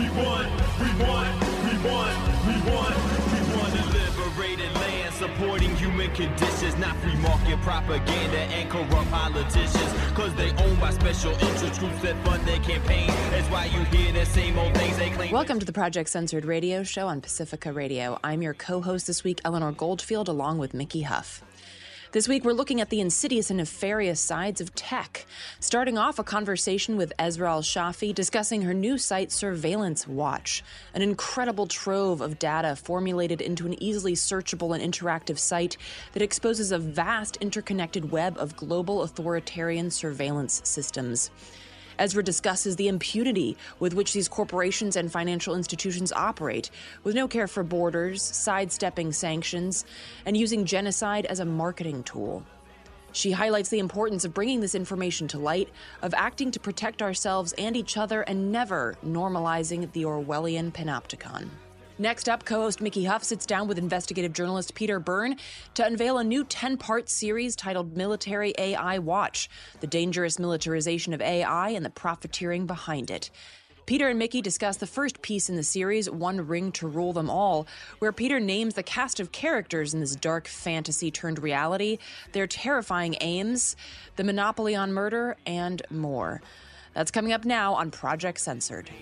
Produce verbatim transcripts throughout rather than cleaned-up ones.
We want, we want, we want, we want, we want to liberate a land, supporting human conditions, not free market propaganda and corrupt politicians, cause they owned by special interest groups that fund their campaign. That's why you hear the same old things they claim. Welcome to the Project Censored radio show on Pacifica Radio. I'm your co-host this week, Eleanor Goldfield, along with Mickey Huff. This week, we're looking at the insidious and nefarious sides of tech. Starting off, a conversation with Ezra Al-Shafi discussing her new site, Surveillance Watch, an incredible trove of data formulated into an easily searchable and interactive site that exposes a vast interconnected web of global authoritarian surveillance systems. Ezra discusses the impunity with which these corporations and financial institutions operate, with no care for borders, sidestepping sanctions, and using genocide as a marketing tool. She highlights the importance of bringing this information to light, of acting to protect ourselves and each other, and never normalizing the Orwellian panopticon. Next up, co-host Mickey Huff sits down with investigative journalist Peter Byrne to unveil a new ten-part series titled Military A I Watch, the dangerous militarization of A I and the profiteering behind it. Peter and Mickey discuss the first piece in the series, One Ring to Rule Them All, where Peter names the cast of characters in this dark fantasy turned reality, their terrifying aims, the monopoly on murder, and more. That's coming up now on Project Censored.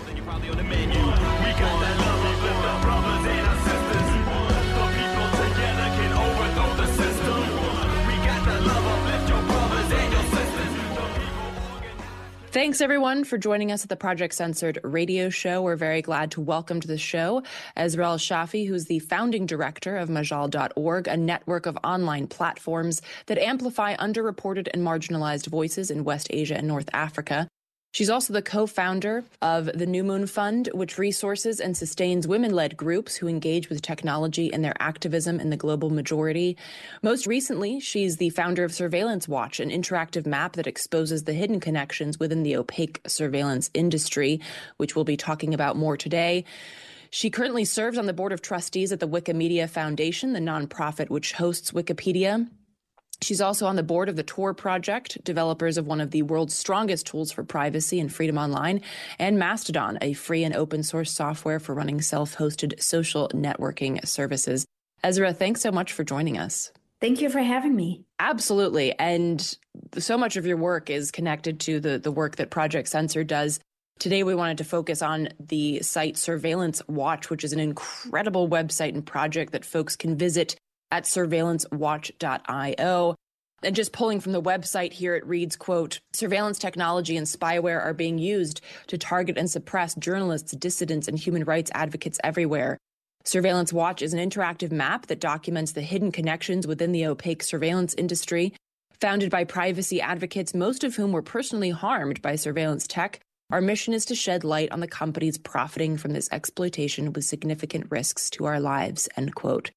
Thanks, everyone, for joining us at the Project Censored radio show. We're very glad to welcome to the show Ezra Al-Shafi, who's the founding director of Majal dot org, a network of online platforms that amplify underreported and marginalized voices in West Asia and North Africa. She's also the co-founder of the New Moon Fund, which resources and sustains women-led groups who engage with technology and their activism in the global majority. Most recently, she's the founder of Surveillance Watch, an interactive map that exposes the hidden connections within the opaque surveillance industry, which we'll be talking about more today. She currently serves on the board of trustees at the Wikimedia Foundation, the nonprofit which hosts Wikipedia. She's also on the board of the Tor Project, developers of one of the world's strongest tools for privacy and freedom online, and Mastodon, a free and open source software for running self-hosted social networking services. Ezra, thanks so much for joining us. Thank you for having me. Absolutely. And so much of your work is connected to the, the work that Project Censored does. Today, we wanted to focus on the site Surveillance Watch, which is an incredible website and project that folks can visit at surveillance watch dot io. And just pulling from the website here, it reads, quote, surveillance technology and spyware are being used to target and suppress journalists, dissidents, and human rights advocates everywhere. Surveillance Watch is an interactive map that documents the hidden connections within the opaque surveillance industry. Founded by privacy advocates, most of whom were personally harmed by surveillance tech, our mission is to shed light on the companies profiting from this exploitation with significant risks to our lives, end quote.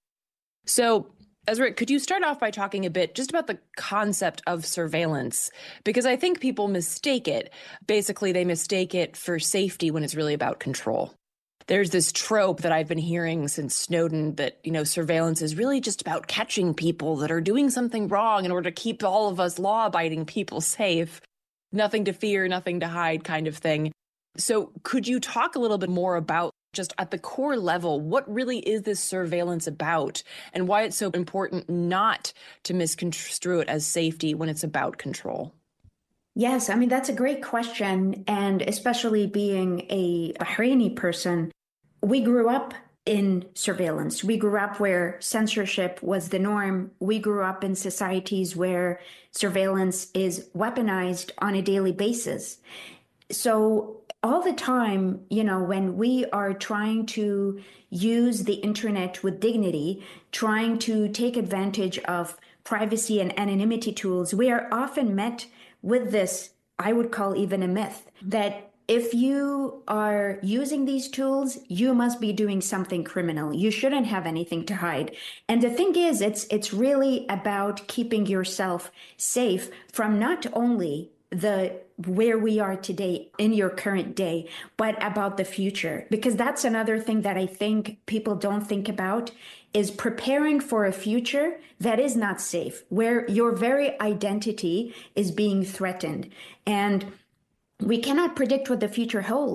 So, Ezra, could you start off by talking a bit just about the concept of surveillance? Because I think people mistake it. Basically, they mistake it for safety when it's really about control. There's this trope that I've been hearing since Snowden that, you know, surveillance is really just about catching people that are doing something wrong in order to keep all of us law-abiding people safe. Nothing to fear, nothing to hide kind of thing. So could you talk a little bit more about just at the core level, what really is this surveillance about and why it's so important not to misconstrue it as safety when it's about control? Yes, I mean, that's a great question. And especially being a Bahraini person, we grew up in surveillance. We grew up where censorship was the norm. We grew up in societies where surveillance is weaponized on a daily basis. So all the time, you know, when we are trying to use the internet with dignity, trying to take advantage of privacy and anonymity tools, we are often met with this, I would call even a myth, that if you are using these tools, you must be doing something criminal. You shouldn't have anything to hide. And the thing is, it's it's really about keeping yourself safe from not only the where we are today in your current day, but about the future. Because that's another thing that I think people don't think about is preparing for a future that is not safe, where your very identity is being threatened. And we cannot predict what the future holds.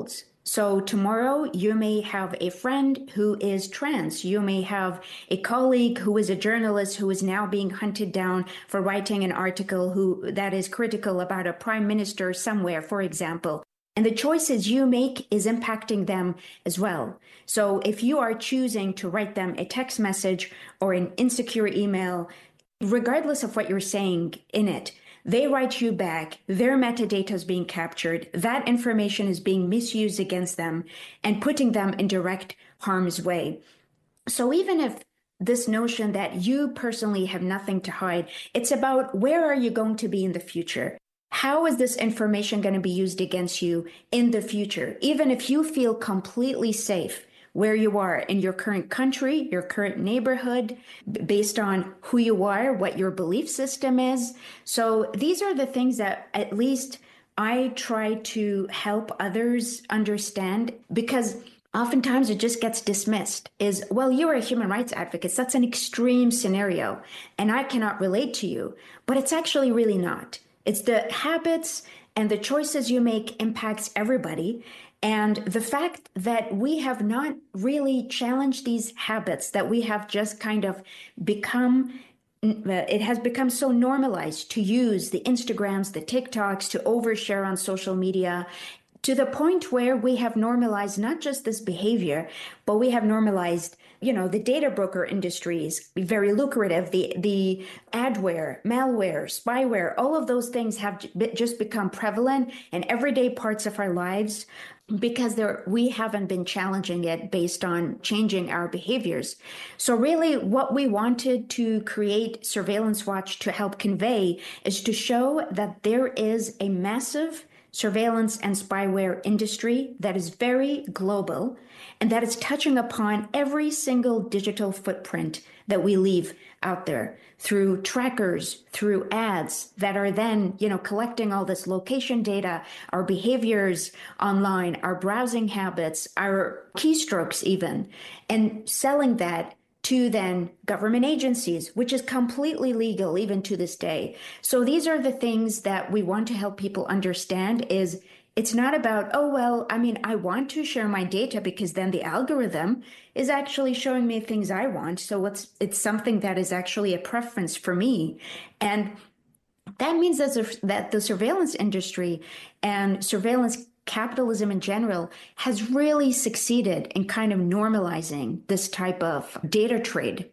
So tomorrow you may have a friend who is trans. You may have a colleague who is a journalist who is now being hunted down for writing an article who that is critical about a prime minister somewhere, for example. And the choices you make is impacting them as well. So if you are choosing to write them a text message or an insecure email, regardless of what you're saying in it, they write you back, their metadata is being captured, that information is being misused against them and putting them in direct harm's way. So even if this notion that you personally have nothing to hide, it's about where are you going to be in the future? How is this information going to be used against you in the future? Even if you feel completely safe where you are in your current country, your current neighborhood, based on who you are, what your belief system is. So these are the things that at least I try to help others understand, because oftentimes it just gets dismissed is, well, you are a human rights advocate. That's an extreme scenario and I cannot relate to you, but it's actually really not. It's the habits and the choices you make impacts everybody. And the fact that we have not really challenged these habits, that we have just kind of become, it has become so normalized to use the Instagrams, the TikToks, to overshare on social media, to the point where we have normalized not just this behavior, but we have normalized, you know, the data broker industry is very lucrative. The the adware, malware, spyware, all of those things have just become prevalent in everyday parts of our lives because there we haven't been challenging it based on changing our behaviors. So really what we wanted to create Surveillance Watch to help convey is to show that there is a massive surveillance and spyware industry that is very global and that is touching upon every single digital footprint that we leave out there through trackers, through ads that are then, you know, collecting all this location data, our behaviors online, our browsing habits, our keystrokes even, and selling that to then government agencies, which is completely legal even to this day. So these are the things that we want to help people understand is it's not about, oh, well, I mean, I want to share my data because then the algorithm is actually showing me things I want. So it's, it's something that is actually a preference for me. And that means that, that the surveillance industry and surveillance capitalism in general has really succeeded in kind of normalizing this type of data trade.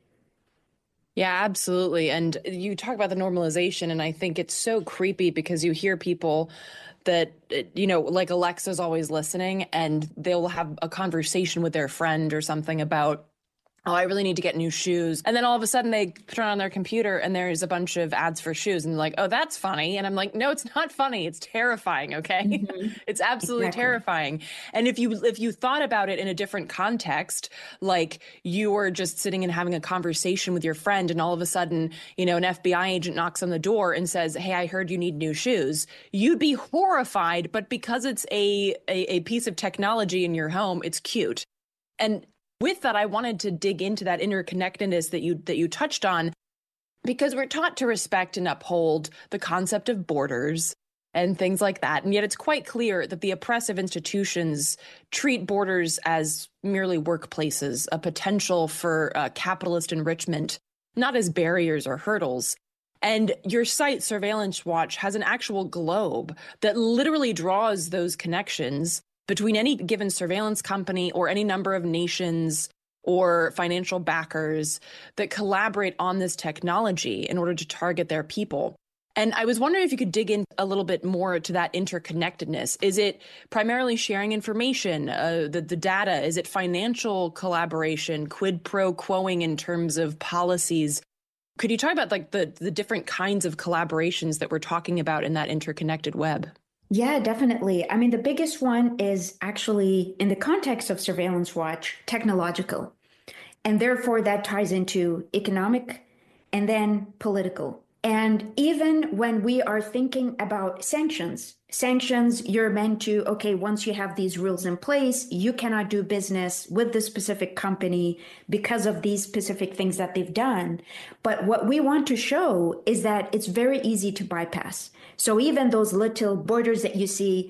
Yeah, absolutely. And you talk about the normalization, and I think it's so creepy because you hear people that, you know, like Alexa's always listening and they'll have a conversation with their friend or something about, oh, I really need to get new shoes. And then all of a sudden they turn on their computer and there's a bunch of ads for shoes and they're like, oh, that's funny. And I'm like, no, it's not funny. It's terrifying. Okay. Mm-hmm. It's absolutely exactly. terrifying. And if you if you thought about it in a different context, like you were just sitting and having a conversation with your friend and all of a sudden, you know, an F B I agent knocks on the door and says, hey, I heard you need new shoes. You'd be horrified. But because it's a, a, a piece of technology in your home, it's cute. And with that, I wanted to dig into that interconnectedness that you that you touched on, because we're taught to respect and uphold the concept of borders and things like that. And yet it's quite clear that the oppressive institutions treat borders as merely workplaces, a potential for uh, capitalist enrichment, not as barriers or hurdles. And your site, Surveillance Watch, has an actual globe that literally draws those connections between any given surveillance company or any number of nations or financial backers that collaborate on this technology in order to target their people. And I was wondering if you could dig in a little bit more to that interconnectedness. Is it primarily sharing information, uh, the, the data? Is it financial collaboration, quid pro quoing in terms of policies? Could you talk about like the, the different kinds of collaborations that we're talking about in that interconnected web? Yeah, definitely. I mean, the biggest one is actually, in the context of Surveillance Watch, technological. And therefore, that ties into economic and then political. And even when we are thinking about sanctions, sanctions, you're meant to, okay, once you have these rules in place, you cannot do business with this specific company because of these specific things that they've done. But what we want to show is that it's very easy to bypass. So even those little borders that you see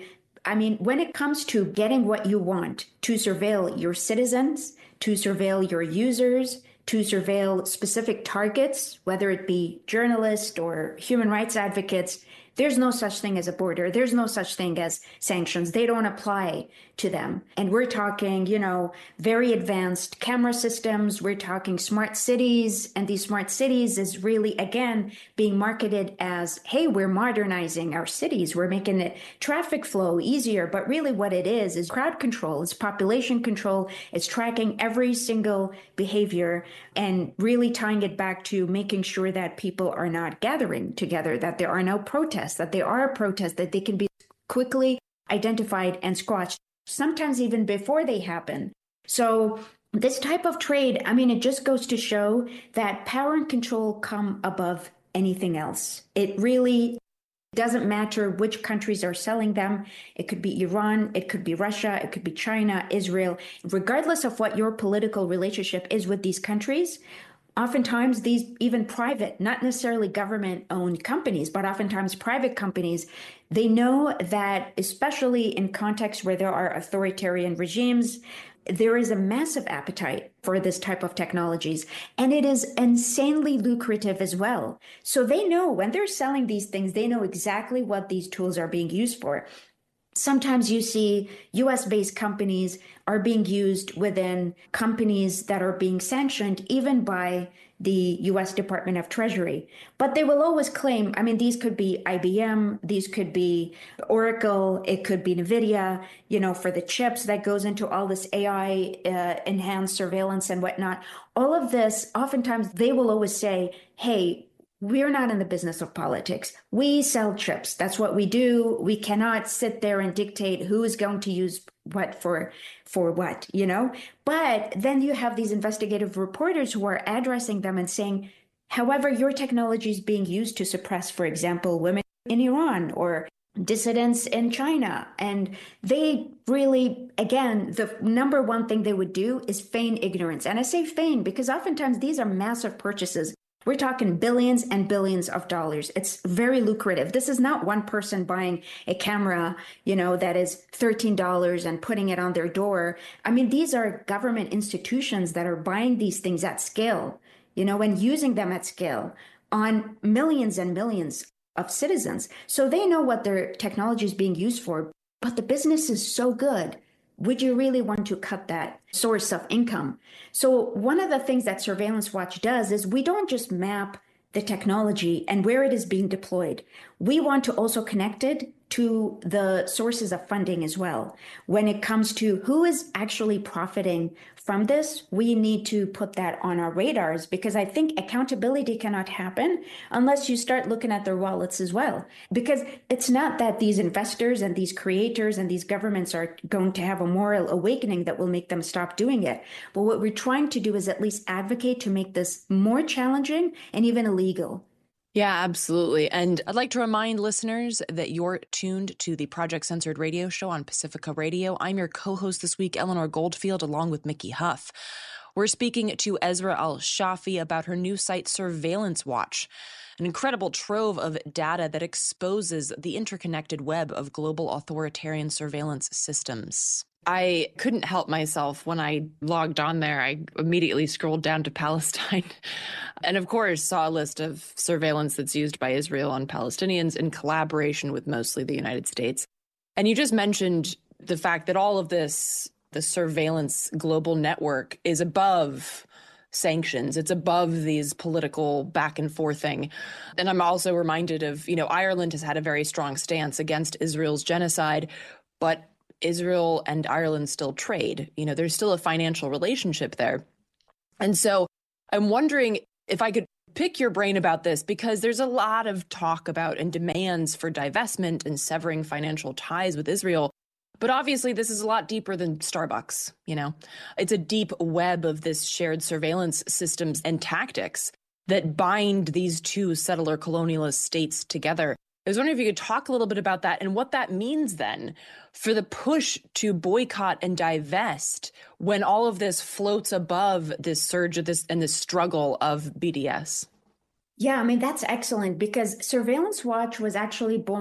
I mean, when it comes to getting what you want, to surveil your citizens, to surveil your users, to surveil specific targets, whether it be journalists or human rights advocates, there's no such thing as a border. There's no such thing as sanctions. They don't apply to them. And we're talking, you know, very advanced camera systems. We're talking smart cities. And these smart cities is really, again, being marketed as, hey, we're modernizing our cities. We're making it traffic flow easier. But really what it is, is crowd control. It's population control. It's tracking every single behavior and really tying it back to making sure that people are not gathering together, that there are no protests, that there are protests, that they can be quickly identified and squashed, sometimes even before they happen. So this type of trade, I mean, it just goes to show that power and control come above anything else. It really doesn't matter which countries are selling them. It could be Iran, it could be Russia, it could be China, Israel. Regardless of what your political relationship is with these countries, oftentimes these even private, not necessarily government-owned companies, but oftentimes private companies, they know that, especially in contexts where there are authoritarian regimes, there is a massive appetite for this type of technologies, and it is insanely lucrative as well. So they know when they're selling these things, they know exactly what these tools are being used for. Sometimes you see U S-based companies are being used within companies that are being sanctioned even by the U S Department of Treasury. But they will always claim, I mean, these could be I B M, these could be Oracle, it could be NVIDIA, you know, for the chips that goes into all this A I uh, enhanced surveillance and whatnot. All of this, oftentimes they will always say, hey, we're not in the business of politics. We sell chips. That's what we do. We cannot sit there and dictate who is going to use what for, for what, you know? But then you have these investigative reporters who are addressing them and saying, however, your technology is being used to suppress, for example, women in Iran or dissidents in China. And they really, again, the number one thing they would do is feign ignorance. And I say feign because oftentimes these are massive purchases. We're talking billions and billions of dollars. It's very lucrative. This is not one person buying a camera, you know, that is thirteen dollars and putting it on their door. I mean, these are government institutions that are buying these things at scale, you know, and using them at scale on millions and millions of citizens. So they know what their technology is being used for, but the business is so good. Would you really want to cut that source of income? So one of the things that Surveillance Watch does is we don't just map the technology and where it is being deployed. We want to also connect it to the sources of funding as well. When it comes to who is actually profiting from this, we need to put that on our radars because I think accountability cannot happen unless you start looking at their wallets as well. Because it's not that these investors and these creators and these governments are going to have a moral awakening that will make them stop doing it. But what we're trying to do is at least advocate to make this more challenging and even illegal. Yeah, absolutely. And I'd like to remind listeners that you're tuned to the Project Censored radio show on Pacifica Radio. I'm your co-host this week, Eleanor Goldfield, along with Mickey Huff. We're speaking to Ezra Al-Shafi about her new site, Surveillance Watch, an incredible trove of data that exposes the interconnected web of global authoritarian surveillance systems. I couldn't help myself when I logged on there. I immediately scrolled down to Palestine and, of course, saw a list of surveillance that's used by Israel on Palestinians in collaboration with mostly the United States. And you just mentioned the fact that all of this, the surveillance global network, is above sanctions. It's above these political back and forthing. And I'm also reminded of, you know, Ireland has had a very strong stance against Israel's genocide, but Israel and Ireland still trade. You know, there's still a financial relationship there. And so I'm wondering if I could pick your brain about this, because there's a lot of talk about and demands for divestment and severing financial ties with Israel. But obviously, this is a lot deeper than Starbucks. You know, it's a deep web of this shared surveillance systems and tactics that bind these two settler colonialist states together. I was wondering if you could talk a little bit about that and what that means then for the push to boycott and divest when all of this floats above this surge of this and this struggle of B D S. Yeah, I mean, that's excellent because Surveillance Watch was actually born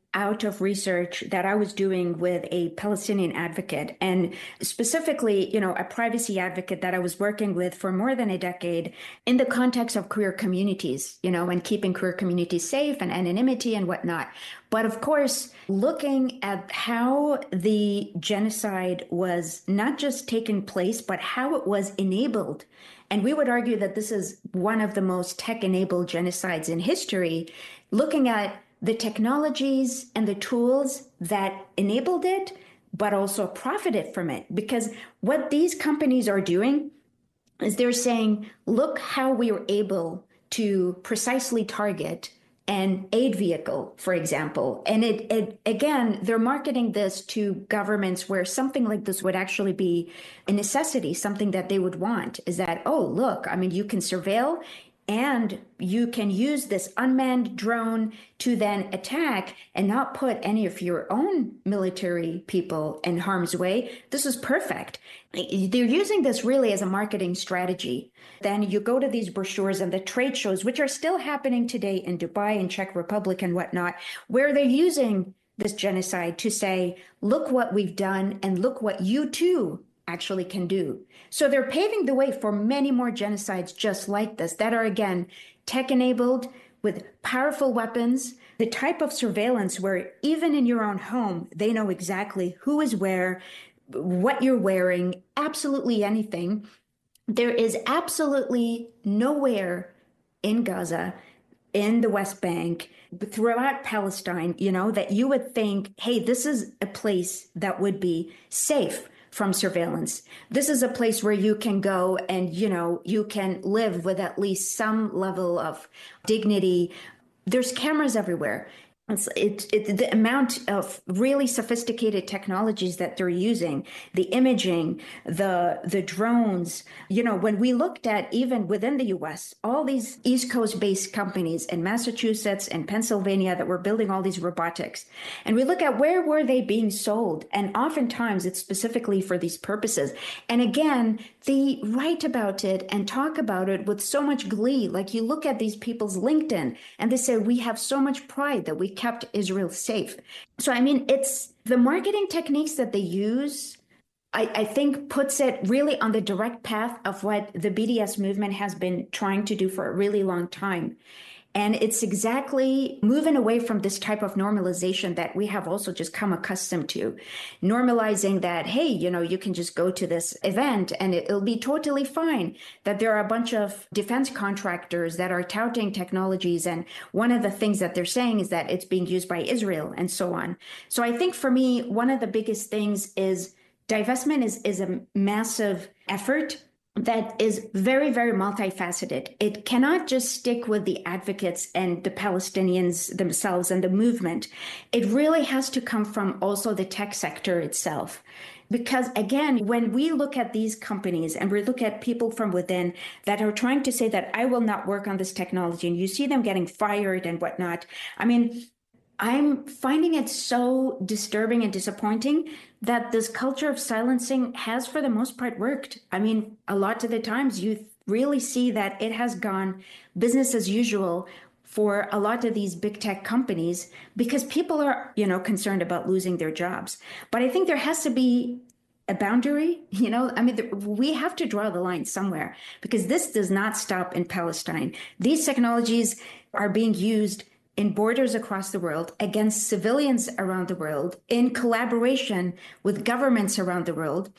out of research that I was doing with a Palestinian advocate, and specifically, you know, a privacy advocate that I was working with for more than a decade in the context of queer communities, you know, and keeping queer communities safe and anonymity and whatnot. But of course, looking at how the genocide was not just taking place, but how it was enabled. And we would argue that this is one of the most tech-enabled genocides in history, looking at the technologies and the tools that enabled it, but also profited from it. Because what these companies are doing is they're saying, look how we were able to precisely target an aid vehicle, for example. And it, it again, they're marketing this to governments where something like this would actually be a necessity, something that they would want, is that, oh, look, I mean, you can surveil and you can use this unmanned drone to then attack and not put any of your own military people in harm's way. This is perfect. They're using this really as a marketing strategy. Then you go to these brochures and the trade shows, which are still happening today in Dubai and Czech Republic and whatnot, where they're using this genocide to say, look what we've done and look what you too actually can do. So they're paving the way for many more genocides just like this that are, again, tech-enabled with powerful weapons, the type of surveillance where even in your own home, they know exactly who is where, what you're wearing, absolutely anything. There is absolutely nowhere in Gaza, in the West Bank, throughout Palestine, you know, that you would think, hey, this is a place that would be safe from surveillance. This is a place where you can go and, you know, you can live with at least some level of dignity. There's cameras everywhere. It's, it, it, the amount of really sophisticated technologies that they're using, the imaging, the the drones. You know, when we looked at even within the U S, all these East Coast-based companies in Massachusetts and Pennsylvania that were building all these robotics, and we look at where were they being sold, and oftentimes it's specifically for these purposes. And again, they write about it and talk about it with so much glee. Like you look at these people's LinkedIn and they say, we have so much pride that we kept Israel safe. So, I mean, it's the marketing techniques that they use, I, I think puts it really on the direct path of what the B D S movement has been trying to do for a really long time. And it's exactly moving away from this type of normalization that we have also just come accustomed to. Normalizing that, hey, you know, you can just go to this event and it'll be totally fine. That there are a bunch of defense contractors that are touting technologies. And one of the things that they're saying is that it's being used by Israel and so on. So I think for me, one of the biggest things is divestment is, is a massive effort that is very, very multifaceted. It cannot just stick with the advocates and the Palestinians themselves and the movement. It really has to come from also the tech sector itself. Because again, when we look at these companies and we look at people from within that are trying to say that I will not work on this technology, and you see them getting fired and whatnot, I mean, I'm finding it so disturbing and disappointing that this culture of silencing has, for the most part, worked. I mean, a lot of the times you really see that it has gone business as usual for a lot of these big tech companies because people are, you know, concerned about losing their jobs. But I think there has to be a boundary, you know, I mean, the, we have to draw the line somewhere because this does not stop in Palestine. These technologies are being used in borders across the world, against civilians around the world, in collaboration with governments around the world.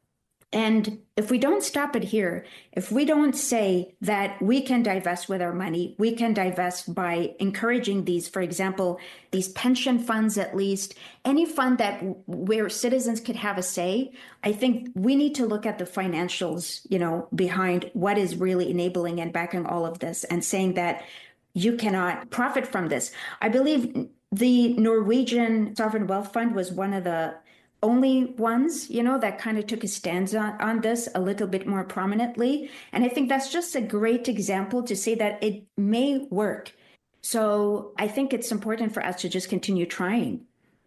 And if we don't stop it here, if we don't say that we can divest with our money, we can divest by encouraging these, for example, these pension funds, at least, any fund that where citizens could have a say, I think we need to look at the financials, you know, behind what is really enabling and backing all of this and saying that you cannot profit from this. I believe the Norwegian Sovereign Wealth Fund was one of the only ones, you know, that kind of took a stance on, on this a little bit more prominently. And I think that's just a great example to say that it may work. So I think it's important for us to just continue trying.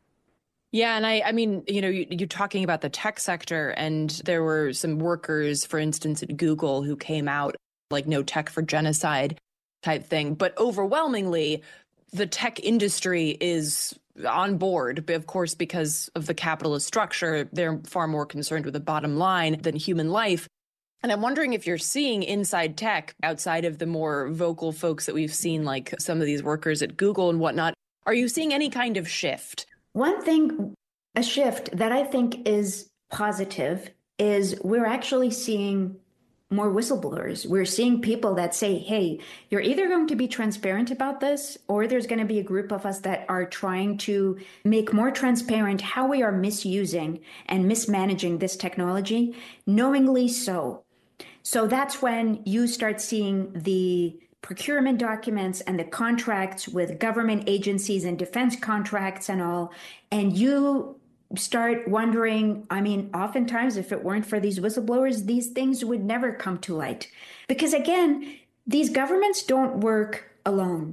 Yeah. And I, I mean, you know, you, you're talking about the tech sector, and there were some workers, for instance, at Google who came out like no tech for genocide type thing. But overwhelmingly, the tech industry is on board. But of course, because of the capitalist structure, they're far more concerned with the bottom line than human life. And I'm wondering if you're seeing inside tech, outside of the more vocal folks that we've seen, like some of these workers at Google and whatnot, are you seeing any kind of shift? One thing, a shift that I think is positive, is we're actually seeing more whistleblowers. We're seeing people that say, hey, you're either going to be transparent about this, or there's going to be a group of us that are trying to make more transparent how we are misusing and mismanaging this technology, knowingly so. So that's when you start seeing the procurement documents and the contracts with government agencies and defense contracts and all, and you start wondering, I mean, oftentimes, if it weren't for these whistleblowers, these things would never come to light. Because again, these governments don't work alone.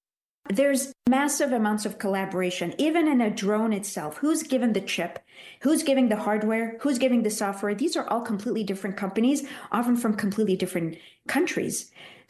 There's massive amounts of collaboration, even in a drone itself. Who's given the chip? Who's giving the hardware? Who's giving the software? These are all completely different companies, often from completely different countries.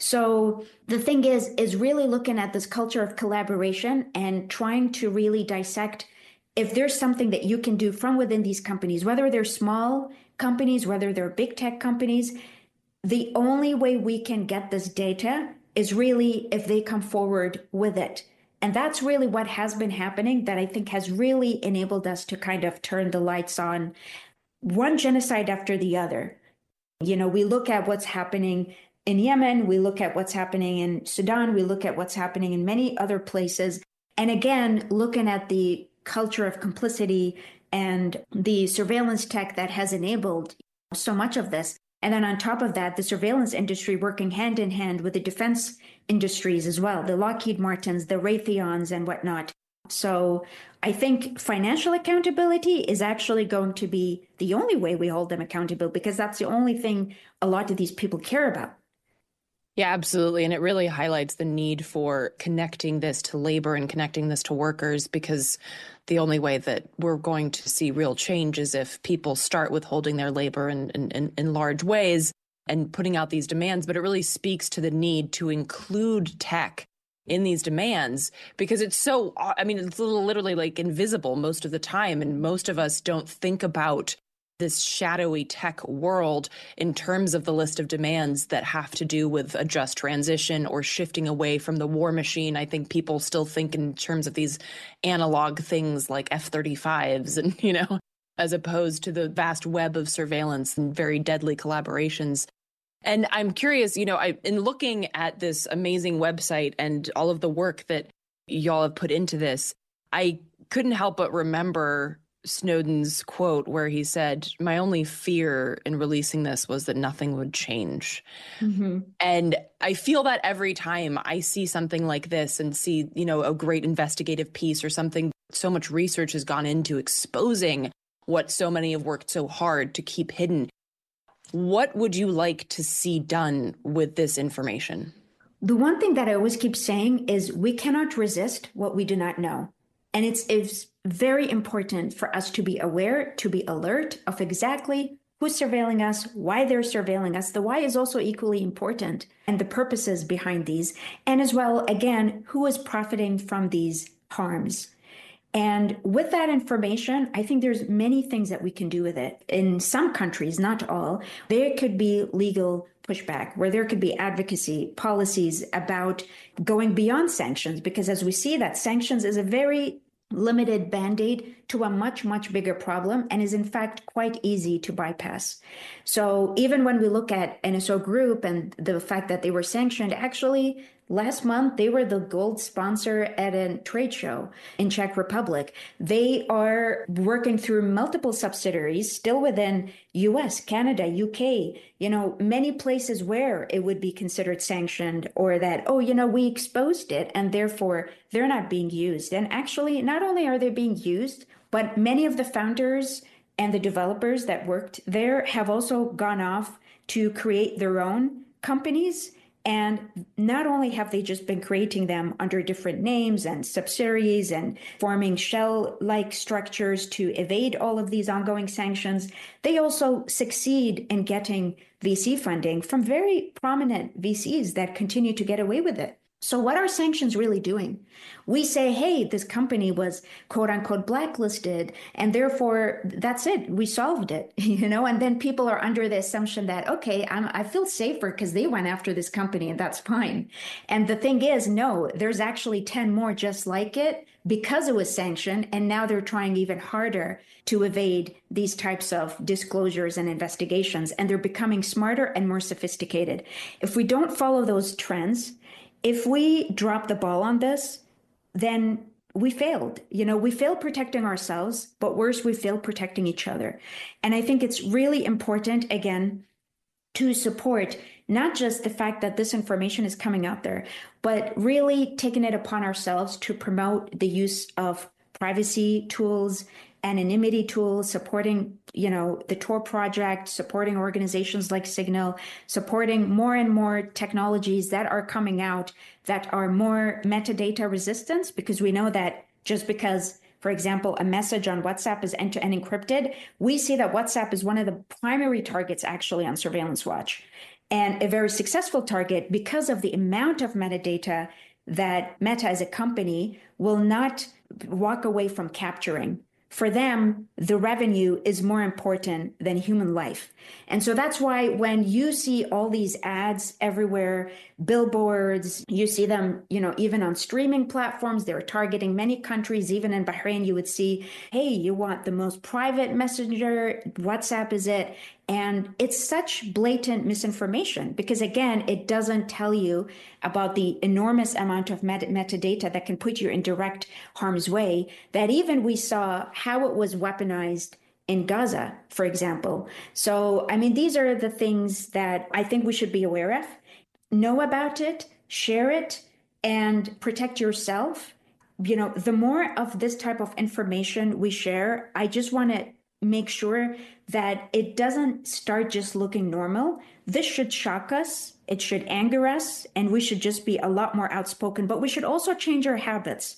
So the thing is, is really looking at this culture of collaboration and trying to really dissect if there's something that you can do from within these companies, whether they're small companies, whether they're big tech companies. The only way we can get this data is really if they come forward with it. And that's really what has been happening, that I think has really enabled us to kind of turn the lights on one genocide after the other. You know, we look at what's happening in Yemen, we look at what's happening in Sudan, we look at what's happening in many other places. And again, looking at the culture of complicity and the surveillance tech that has enabled so much of this. And then on top of that, the surveillance industry working hand in hand with the defense industries as well, the Lockheed Martins, the Raytheons and whatnot. So I think financial accountability is actually going to be the only way we hold them accountable, because that's the only thing a lot of these people care about. Yeah, absolutely. And it really highlights the need for connecting this to labor and connecting this to workers, because the only way that we're going to see real change is if people start withholding their labor in, in, in large ways and putting out these demands. But it really speaks to the need to include tech in these demands, because it's so, I mean, it's literally like invisible most of the time. And most of us don't think about this shadowy tech world in terms of the list of demands that have to do with a just transition or shifting away from the war machine. I think people still think in terms of these analog things like F thirty-fives and, you know, as opposed to the vast web of surveillance and very deadly collaborations. And I'm curious, you know, I, in looking at this amazing website and all of the work that y'all have put into this, I couldn't help but remember Snowden's quote where he said, "My only fear in releasing this was that nothing would change." Mm-hmm. And I feel that every time I see something like this and see, you know, a great investigative piece or something, so much research has gone into exposing what so many have worked so hard to keep hidden. What would you like to see done with this information? The one thing that I always keep saying is we cannot resist what we do not know. And it's, it's very important for us to be aware, to be alert of exactly who's surveilling us, why they're surveilling us. The why is also equally important, and the purposes behind these. And as well, again, who is profiting from these harms. And with that information, I think there's many things that we can do with it. In some countries, not all, there could be legal pushback, where there could be advocacy policies about going beyond sanctions, because as we see that sanctions is a very limited band-aid to a much, much bigger problem, and is in fact quite easy to bypass. So even when we look at N S O Group and the fact that they were sanctioned, actually last month they were the gold sponsor at a trade show in Czech Republic. They are working through multiple subsidiaries still within U S, Canada, U K, you know, many places where it would be considered sanctioned, or that, oh, you know, we exposed it and therefore they're not being used. And actually, not only are they being used, but many of the founders and the developers that worked there have also gone off to create their own companies. And not only have they just been creating them under different names and subsidiaries and forming shell-like structures to evade all of these ongoing sanctions, they also succeed in getting V C funding from very prominent V Cs that continue to get away with it. So what are sanctions really doing? We say, hey, this company was quote unquote blacklisted, and therefore that's it. We solved it, you know, and then people are under the assumption that, okay, I'm, I feel safer because they went after this company and that's fine. And the thing is, no, there's actually ten more just like it because it was sanctioned. And now they're trying even harder to evade these types of disclosures and investigations. And they're becoming smarter and more sophisticated. If we don't follow those trends, if we drop the ball on this, then we failed. You know, we failed protecting ourselves, but worse, we failed protecting each other. And I think it's really important, again, to support not just the fact that this information is coming out there, but really taking it upon ourselves to promote the use of privacy tools, anonymity tools, supporting, you know, the Tor project, supporting organizations like Signal, supporting more and more technologies that are coming out that are more metadata resistant, because we know that just because, for example, a message on WhatsApp is end-to-end encrypted, we see that WhatsApp is one of the primary targets actually on Surveillance Watch, and a very successful target because of the amount of metadata that Meta as a company will not walk away from capturing. For them, the revenue is more important than human life. And so that's why when you see all these ads everywhere, billboards, you see them, you know, even on streaming platforms, they're targeting many countries. Even in Bahrain, you would see, hey, you want the most private messenger, WhatsApp is it. And it's such blatant misinformation because, again, it doesn't tell you about the enormous amount of met- metadata that can put you in direct harm's way, that even we saw how it was weaponized in Gaza, for example. So, I mean, these are the things that I think we should be aware of. Know about it, share it, and protect yourself. You know, the more of this type of information we share, I just want to make sure that it doesn't start just looking normal. This should shock us. It should anger us. And we should just be a lot more outspoken. But we should also change our habits.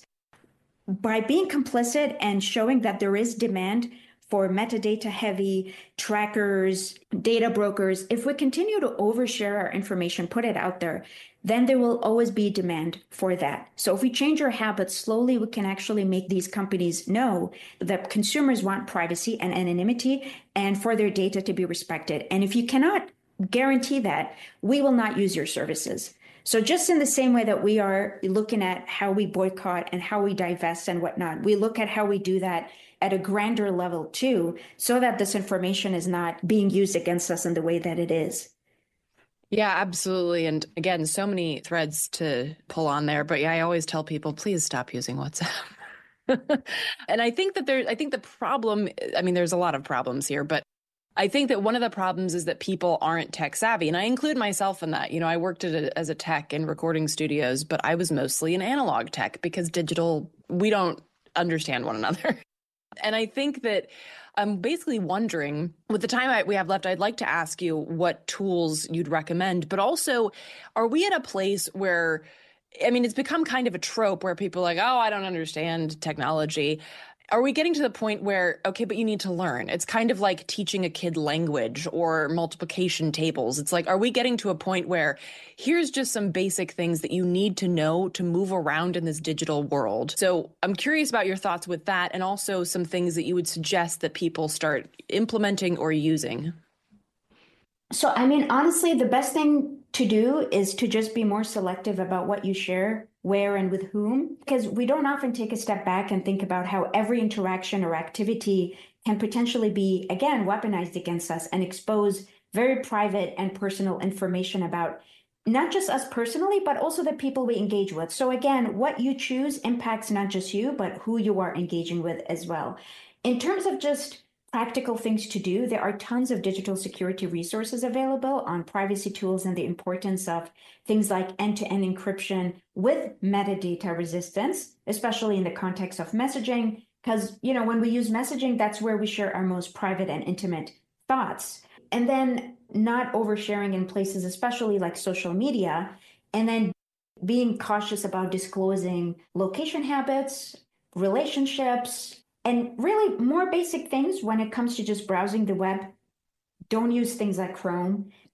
By being complicit and showing that there is demand for metadata heavy trackers, data brokers, if we continue to overshare our information, put it out there, then there will always be demand for that. So if we change our habits slowly, we can actually make these companies know that consumers want privacy and anonymity and for their data to be respected. And if you cannot guarantee that, we will not use your services. So just in the same way that we are looking at how we boycott and how we divest and whatnot, we look at how we do that at a grander level too, so that this information is not being used against us in the way that it is. Yeah, absolutely. And again, so many threads to pull on there. But yeah, I always tell people, please stop using WhatsApp. And I think that there, I think the problem, I mean, there's a lot of problems here, but I think that one of the problems is that people aren't tech savvy. And I include myself in that. You know, I worked at a, as a tech in recording studios, but I was mostly an analog tech because digital, we don't understand one another. And I think that I'm basically wondering, with the time I, we have left, I'd like to ask you what tools you'd recommend, but also, are we at a place where, I mean, it's become kind of a trope where people are like, oh, I don't understand technology. Are we getting to the point where, okay, but you need to learn? It's kind of like teaching a kid language or multiplication tables. It's like, are we getting to a point where here's just some basic things that you need to know to move around in this digital world? So I'm curious about your thoughts with that, and also some things that you would suggest that people start implementing or using. So, I mean, honestly, the best thing to do is to just be more selective about what you share, where and with whom, because we don't often take a step back and think about how every interaction or activity can potentially be, again, weaponized against us and expose very private and personal information about not just us personally, but also the people we engage with. So again, what you choose impacts not just you, but who you are engaging with as well. In terms of just practical things to do, there are tons of digital security resources available on privacy tools and the importance of things like end-to-end encryption with metadata resistance, especially in the context of messaging, because, you know, when we use messaging, that's where we share our most private and intimate thoughts. And then not oversharing in places, especially like social media, and then being cautious about disclosing location habits, relationships, and really more basic things when it comes to just browsing the web. Don't use things like Chrome.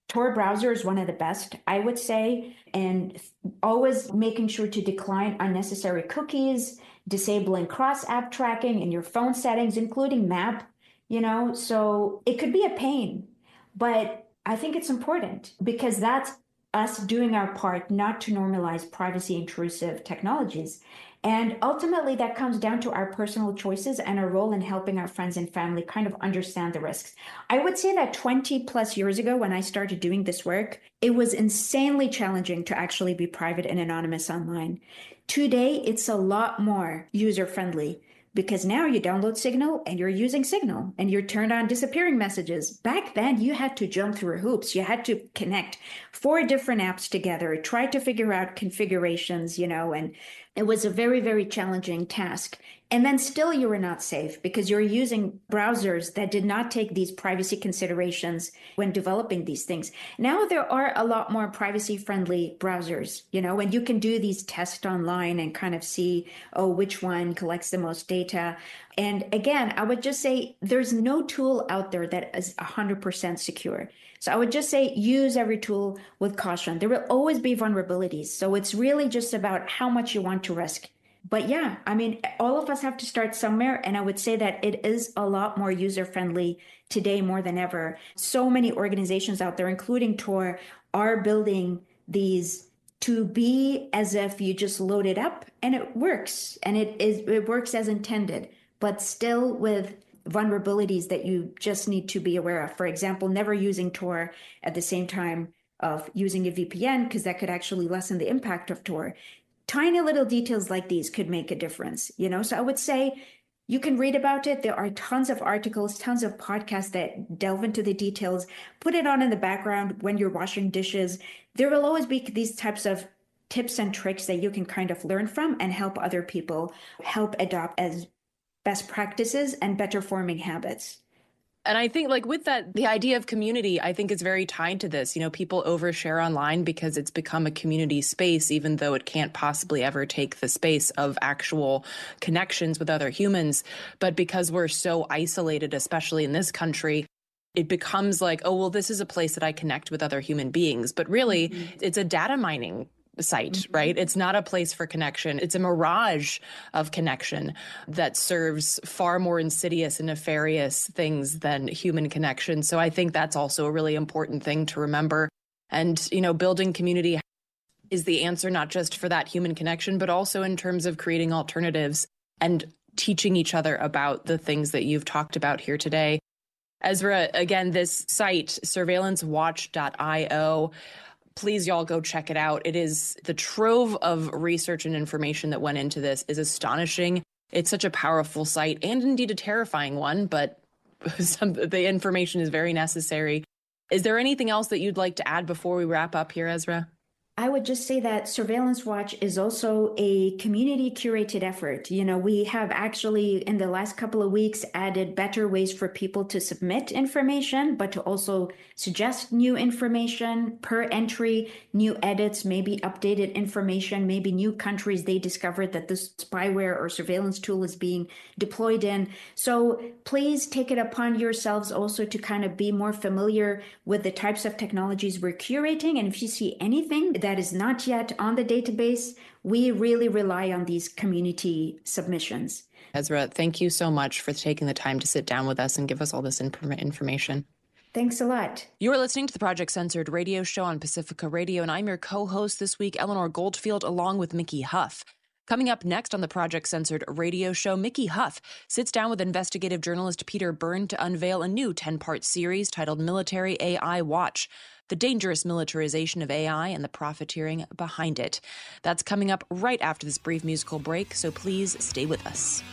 Tor browser is one of the best, I would say, and always making sure to decline unnecessary cookies, disabling cross-app tracking in your phone settings, including map, you know, so it could be a pain, but I think it's important because that's us doing our part not to normalize privacy intrusive technologies. And ultimately, that comes down to our personal choices and our role in helping our friends and family kind of understand the risks. I would say that twenty plus years ago, when I started doing this work, it was insanely challenging to actually be private and anonymous online. Today, it's a lot more user-friendly because now you download Signal and you're using Signal and you're turned on disappearing messages. Back then, you had to jump through hoops. You had to connect four different apps together, try to figure out configurations, you know, and it was a very, very challenging task. And then still you were not safe because you're using browsers that did not take these privacy considerations when developing these things. Now there are a lot more privacy-friendly browsers, you know, and you can do these tests online and kind of see, oh, which one collects the most data. And again, I would just say there's no tool out there that is one hundred percent secure. So I would just say use every tool with caution. There will always be vulnerabilities. So it's really just about how much you want to risk. But yeah, I mean, all of us have to start somewhere. And I would say that it is a lot more user-friendly today more than ever. So many organizations out there, including Tor, are building these to be as if you just load it up and it works. And it is it works as intended, but still with vulnerabilities that you just need to be aware of. For example, never using Tor at the same time of using a V P N, because that could actually lessen the impact of Tor. Tiny little details like these could make a difference, you know? So I would say you can read about it. There are tons of articles, tons of podcasts that delve into the details. Put it on in the background when you're washing dishes. There will always be these types of tips and tricks that you can kind of learn from and help other people help adopt as best practices and better forming habits. And I think like with that, the idea of community, I think is very tied to this. You know, people overshare online because it's become a community space, even though it can't possibly ever take the space of actual connections with other humans. But because we're so isolated, especially in this country, it becomes like, oh, well, this is a place that I connect with other human beings. But really, mm-hmm. it's a data mining site, mm-hmm. right? It's not a place for connection. It's a mirage of connection that serves far more insidious and nefarious things than human connection. So I think that's also a really important thing to remember. And, you know, building community is the answer, not just for that human connection, but also in terms of creating alternatives and teaching each other about the things that you've talked about here today. Ezra, again, this site, surveillance watch dot io, please, y'all go check it out. It is the trove of research and information that went into this is astonishing. It's such a powerful site and indeed a terrifying one, but some, the information is very necessary. Is there anything else that you'd like to add before we wrap up here, Ezra? I would just say that Surveillance Watch is also a community curated effort. You know, we have actually in the last couple of weeks added better ways for people to submit information, but to also suggest new information per entry, new edits, maybe updated information, maybe new countries they discovered that this spyware or surveillance tool is being deployed in. So please take it upon yourselves also to kind of be more familiar with the types of technologies we're curating. And if you see anything that is not yet on the database, we really rely on these community submissions. Ezra, thank you so much for taking the time to sit down with us and give us all this inf- information. Thanks a lot. You're listening to the Project Censored radio show on Pacifica Radio, and I'm your co-host this week, Eleanor Goldfield, along with Mickey Huff. Coming up next on the Project Censored radio show, Mickey Huff sits down with investigative journalist Peter Byrne to unveil a new ten-part series titled Military A I Watch, the dangerous militarization of A I and the profiteering behind it. That's coming up right after this brief musical break, so please stay with us.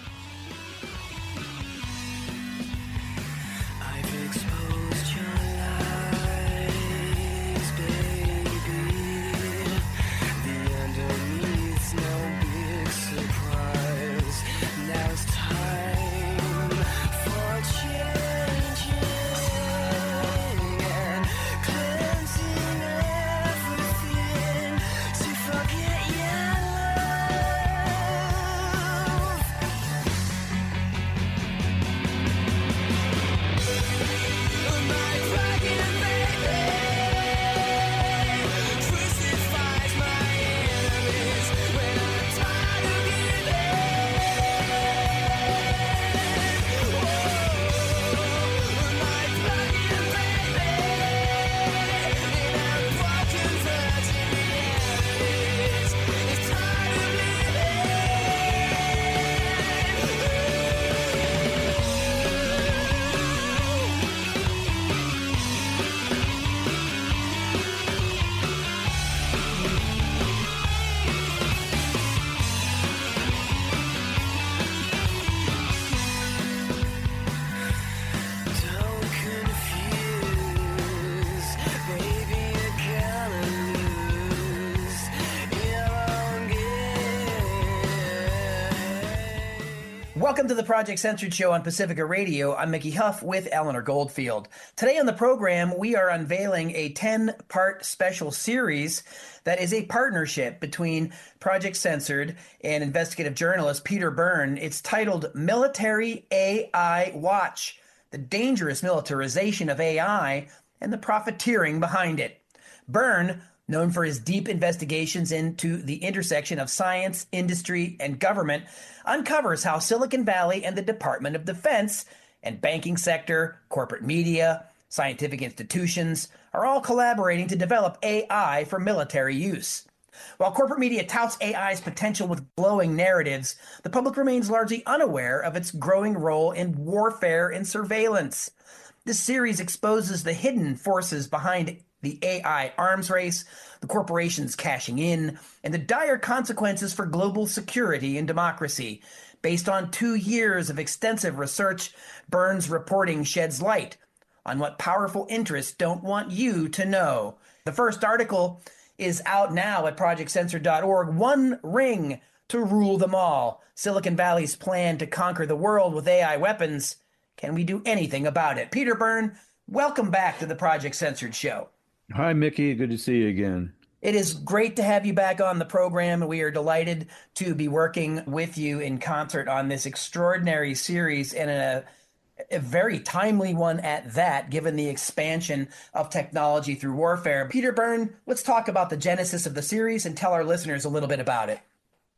Welcome to the Project Censored Show on Pacifica Radio. I'm Mickey Huff with Eleanor Goldfield. Today on the program, we are unveiling a ten-part special series that is a partnership between Project Censored and investigative journalist Peter Byrne. It's titled Military A I Watch: The Dangerous Militarization of A I and the Profiteering Behind It. Byrne, known for his deep investigations into the intersection of science, industry, and government, uncovers how Silicon Valley and the Department of Defense and banking sector, corporate media, scientific institutions are all collaborating to develop A I for military use. While corporate media touts A I's potential with glowing narratives, the public remains largely unaware of its growing role in warfare and surveillance. This series exposes the hidden forces behind the A I arms race, the corporations cashing in, and the dire consequences for global security and democracy. Based on two years of extensive research, Byrne's reporting sheds light on what powerful interests don't want you to know. The first article is out now at project censored dot org. One Ring to Rule Them All. Silicon Valley's plan to conquer the world with A I weapons. Can we do anything about it? Peter Byrne, welcome back to the Project Censored Show. Hi, Mickey. Good to see you again. It is great to have you back on the program. We are delighted to be working with you in concert on this extraordinary series, and a, a very timely one at that, given the expansion of technology through warfare. Peter Byrne, let's talk about the genesis of the series and tell our listeners a little bit about it.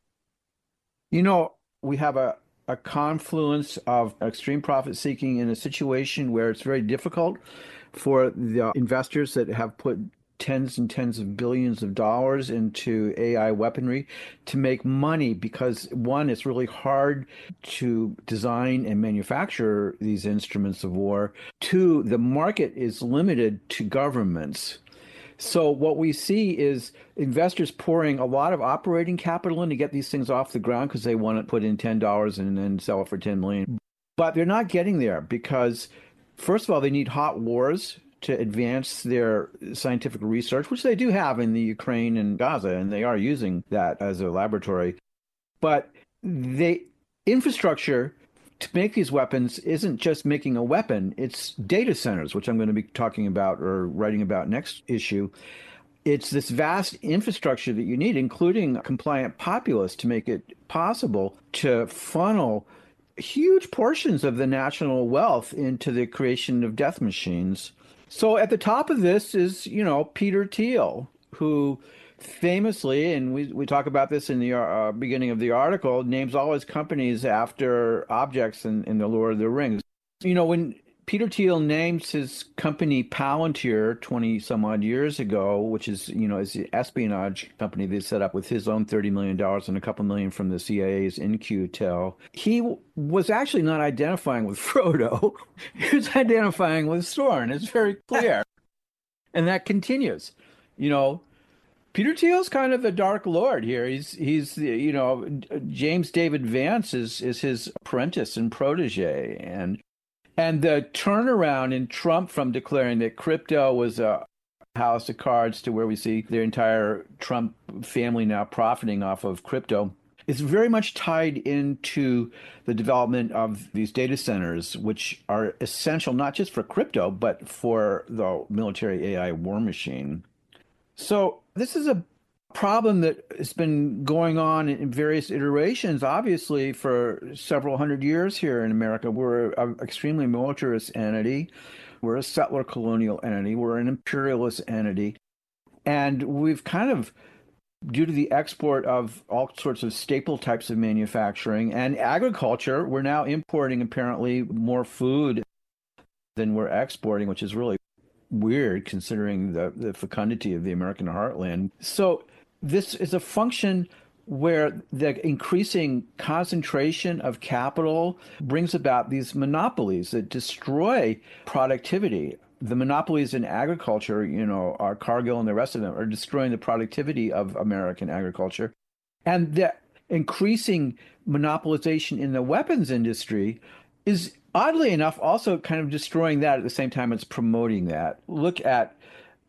You know, we have a, a confluence of extreme profit seeking in a situation where it's very difficult for the investors that have put tens and tens of billions of dollars into A I weaponry to make money, because one, it's really hard to design and manufacture these instruments of war. Two, the market is limited to governments. So what we see is investors pouring a lot of operating capital in to get these things off the ground because they want to put in ten dollars and then sell it for ten million dollars. But they're not getting there because, first of all, they need hot wars to advance their scientific research, which they do have in the Ukraine and Gaza, and they are using that as a laboratory. But the infrastructure to make these weapons isn't just making a weapon, it's data centers, which I'm going to be talking about or writing about next issue. It's this vast infrastructure that you need, including a compliant populace, to make it possible to funnel huge portions of the national wealth into the creation of death machines. So at the top of this is, you know, Peter Thiel, who famously, and we, we talk about this in the uh, beginning of the article, names all his companies after objects in, in the Lord of the Rings. You know, when Peter Thiel names his company Palantir twenty some odd years ago, which is, you know, is the espionage company they set up with his own thirty million dollars and a couple million from the C I A's In-Q-Tel, he w- was actually not identifying with Frodo. He was identifying with Sauron. It's very clear. And that continues. You know, Peter Thiel's kind of the Dark Lord here. He's, he's you know, James David Vance is, is his apprentice and protege. And And the turnaround in Trump from declaring that crypto was a house of cards to where we see the entire Trump family now profiting off of crypto is very much tied into the development of these data centers, which are essential not just for crypto, but for the military A I war machine. So this is a problem that has been going on in various iterations, obviously, for several hundred years here in America. We're an extremely militarist entity. We're a settler colonial entity. We're an imperialist entity. And we've kind of, due to the export of all sorts of staple types of manufacturing and agriculture, we're now importing apparently more food than we're exporting, which is really weird considering the, the fecundity of the American heartland. So this is a function where the increasing concentration of capital brings about these monopolies that destroy productivity. The monopolies in agriculture, you know, our Cargill and the rest of them, are destroying the productivity of American agriculture. And the increasing monopolization in the weapons industry is, oddly enough, also kind of destroying that at the same time it's promoting that. Look at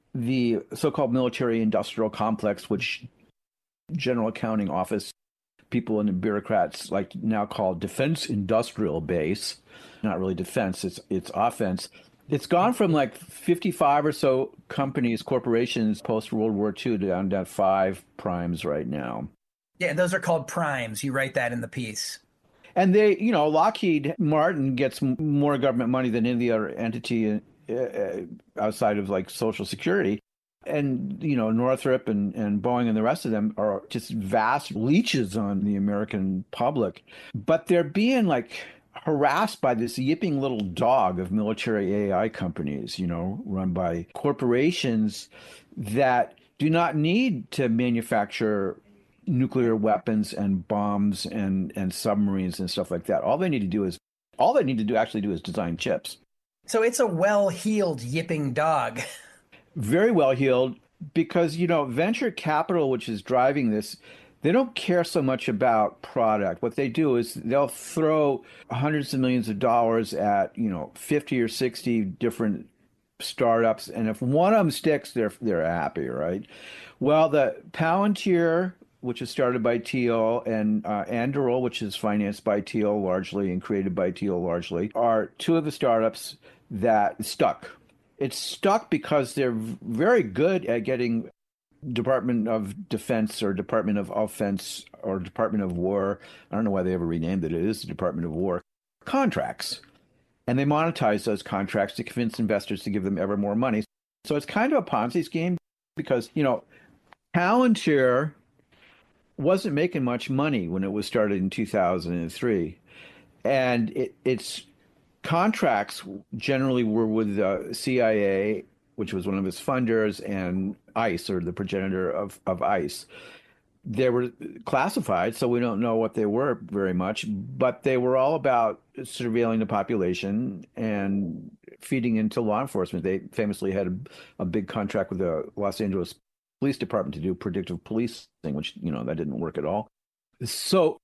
the so-called military industrial complex, which General Accounting Office people and the bureaucrats like now call defense industrial base, not really defense, it's it's offense. It's gone from like fifty-five or so companies, corporations post World War Two down to five primes right now. Yeah, those are called primes. You write that in the piece. And they, you know, Lockheed Martin gets more government money than any other entity uh, outside of like Social Security. And, you know, Northrop and, and Boeing and the rest of them are just vast leeches on the American public. But they're being like harassed by this yipping little dog of military A I companies, you know, run by corporations that do not need to manufacture nuclear weapons and bombs and, and submarines and stuff like that. All they need to do is, all they need to do actually do is design chips. So it's a well-heeled yipping dog. Very well-heeled because, you know, venture capital, which is driving this, they don't care so much about product. What they do is they'll throw hundreds of millions of dollars at, you know, fifty or sixty different startups. And if one of them sticks, they're, they're happy, right? Well, the Palantir, which is started by Thiel, and uh, Anduril, which is financed by Thiel largely and created by Thiel largely, are two of the startups that stuck. It's stuck because they're very good at getting Department of Defense or Department of Offense or Department of War, I don't know why they ever renamed it, it is the Department of War, contracts. And they monetize those contracts to convince investors to give them ever more money. So it's kind of a Ponzi scheme because, you know, Palantir wasn't making much money when it was started in two thousand three. And it, its contracts generally were with the C I A, which was one of its funders, and ICE, or the progenitor of, of ICE. They were classified, so we don't know what they were very much, but they were all about surveilling the population and feeding into law enforcement. They famously had a, a big contract with the Los Angeles Police Department to do predictive policing, which, you know, that didn't work at all. So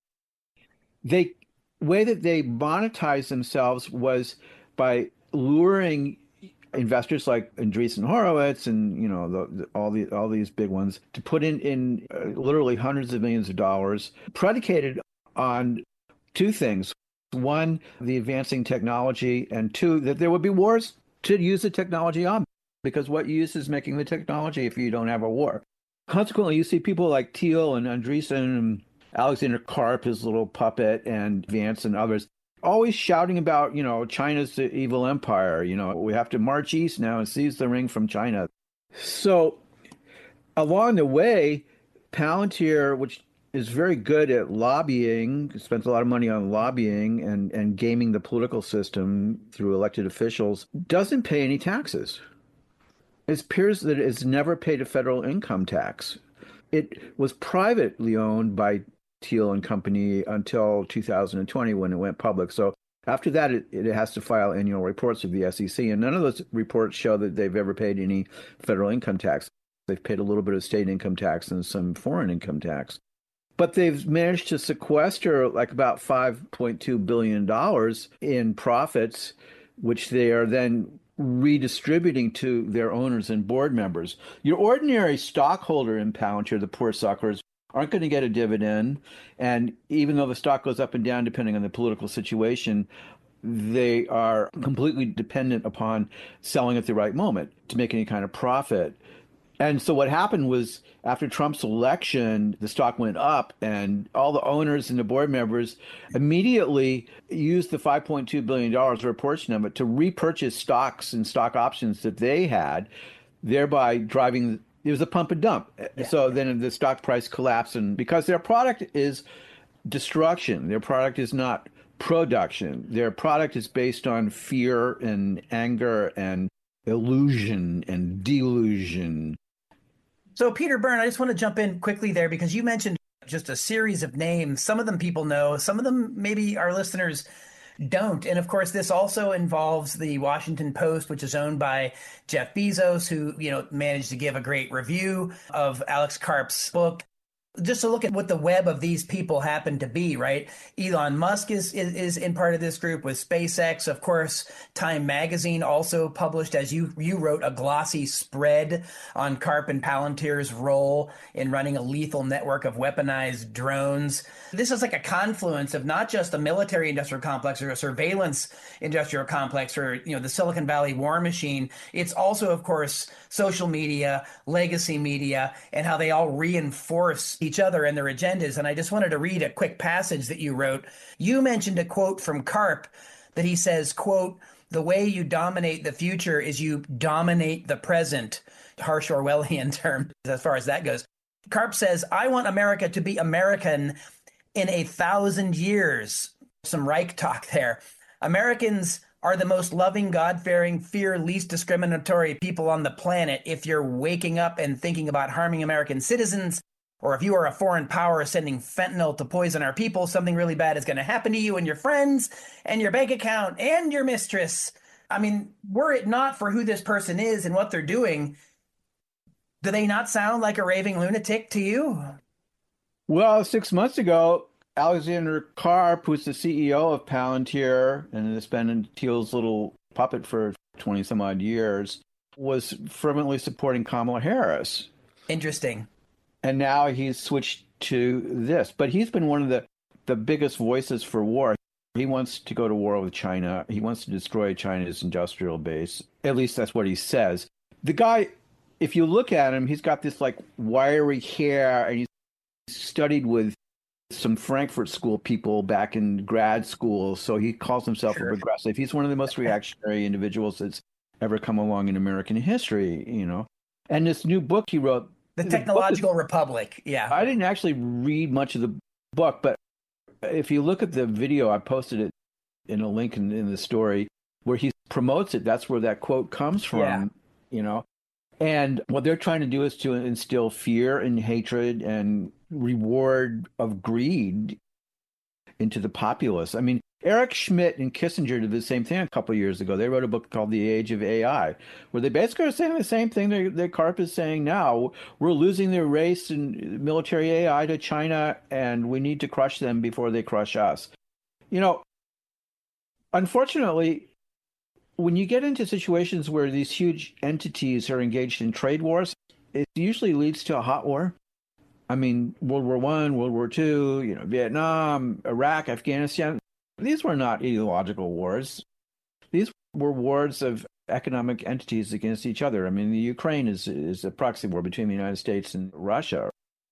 the way that they monetized themselves was by luring investors like Andreessen Horowitz and, you know, the, the, all the all these big ones to put in in uh, literally hundreds of millions of dollars, predicated on two things: one, the advancing technology, and two, that there would be wars to use the technology on. Because what use is making the technology if you don't have a war? Consequently, you see people like Thiel and Andreessen and Alexander Karp, his little puppet, and Vance and others, always shouting about, you know, China's the evil empire. You know, we have to march east now and seize the ring from China. So along the way, Palantir, which is very good at lobbying, spends a lot of money on lobbying and, and gaming the political system through elected officials, doesn't pay any taxes. It appears that it's never paid a federal income tax. It was privately owned by Thiel and Company until two thousand twenty when it went public. So after that, it, it has to file annual reports with the S E C, and none of those reports show that they've ever paid any federal income tax. They've paid a little bit of state income tax and some foreign income tax. But they've managed to sequester like about five point two billion dollars in profits, which they are then redistributing to their owners and board members. Your ordinary stockholder in Palantir, the poor suckers, aren't going to get a dividend. And even though the stock goes up and down depending on the political situation, they are completely dependent upon selling at the right moment to make any kind of profit. And so what happened was, after Trump's election, the stock went up, and all the owners and the board members immediately used the five point two billion dollars, or a portion of it, to repurchase stocks and stock options that they had, thereby driving, it was a pump and dump. Yeah. So then the stock price collapsed, and because their product is destruction, their product is not production. Their product is based on fear and anger and illusion and delusion. So, Peter Byrne, I just want to jump in quickly there because you mentioned just a series of names. Some of them people know, some of them maybe our listeners don't. And of course, this also involves the Washington Post, which is owned by Jeff Bezos, who, you know, managed to give a great review of Alex Karp's book. just to look at what the web of these people happen to be, right? Elon Musk is, is is in part of this group with SpaceX. Of course, Time Magazine also published, as you you wrote, a glossy spread on Karp and Palantir's role in running a lethal network of weaponized drones. This is like a confluence of not just a military industrial complex or a surveillance industrial complex or, you know, the Silicon Valley war machine. It's also, of course, social media, legacy media, and how they all reinforce each other and their agendas. And I just wanted to read a quick passage that you wrote. You mentioned a quote from Karp that he says, quote, "The way you dominate the future is you dominate the present." Harsh Orwellian term as far as that goes. Karp says, "I want America to be American in a thousand years." Some Reich talk there. Americans are the most loving, God-fearing, fear, least discriminatory people on the planet. If you're waking up and thinking about harming American citizens, or if you are a foreign power sending fentanyl to poison our people, something really bad is going to happen to you and your friends and your bank account and your mistress. I mean, were it not for who this person is and what they're doing, do they not sound like a raving lunatic to you? Well, six months ago, Alexander Karp, who's the C E O of Palantir and has been in Thiel's little puppet for twenty some odd years, was fervently supporting Kamala Harris. Interesting. And now he's switched to this. But he's been one of the, the biggest voices for war. He wants to go to war with China. He wants to destroy China's industrial base. At least that's what he says. The guy, if you look at him, he's got this like wiry hair, and he's studied with some Frankfurt School people back in grad school. So he calls himself sure. a progressive. He's one of the most reactionary individuals that's ever come along in American history, you know. And this new book he wrote, The Technological the is, Republic. Yeah. I didn't actually read much of the book, but if you look at the video, I posted it in a link in, in the story where he promotes it. That's where that quote comes from, yeah. you know. And what they're trying to do is to instill fear and hatred and reward of greed into the populace. I mean, Eric Schmidt and Kissinger did the same thing a couple of years ago. They wrote a book called The Age of A I, where they basically are saying the same thing that, that Karp is saying now. We're losing their race and military A I to China, and we need to crush them before they crush us. You know, unfortunately, when you get into situations where these huge entities are engaged in trade wars, it usually leads to a hot war. I mean, World War One, World War Two, you know, Vietnam, Iraq, Afghanistan. These were not ideological wars. These were wars of economic entities against each other. I mean, the Ukraine is is a proxy war between the United States and Russia.